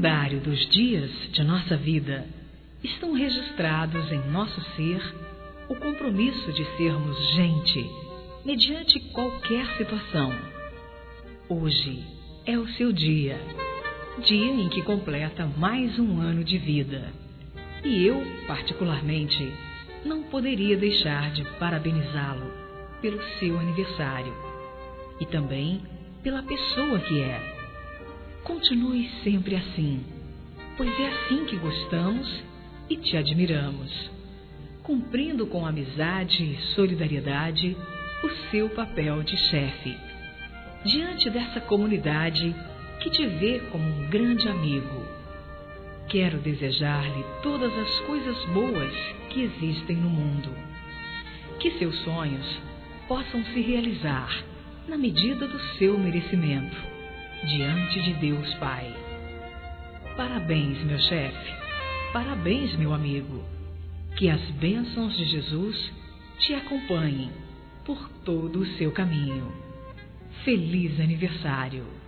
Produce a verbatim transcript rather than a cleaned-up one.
calendário dos dias de nossa vida, estão registrados em nosso ser o compromisso de sermos gente, mediante qualquer situação. Hoje é o seu dia, dia em que completa mais um ano de vida. E eu, particularmente, não poderia deixar de parabenizá-lo pelo seu aniversário e também pela pessoa que é. Continue sempre assim, pois é assim que gostamos e te admiramos, cumprindo com amizade e solidariedade o seu papel de chefe, diante dessa comunidade que te vê como um grande amigo. Quero desejar-lhe todas as coisas boas que existem no mundo, que seus sonhos possam se realizar na medida do seu merecimento, diante de Deus Pai. Parabéns, meu chefe. Parabéns, meu amigo. Que as bênçãos de Jesus te acompanhem por todo o seu caminho. Feliz aniversário!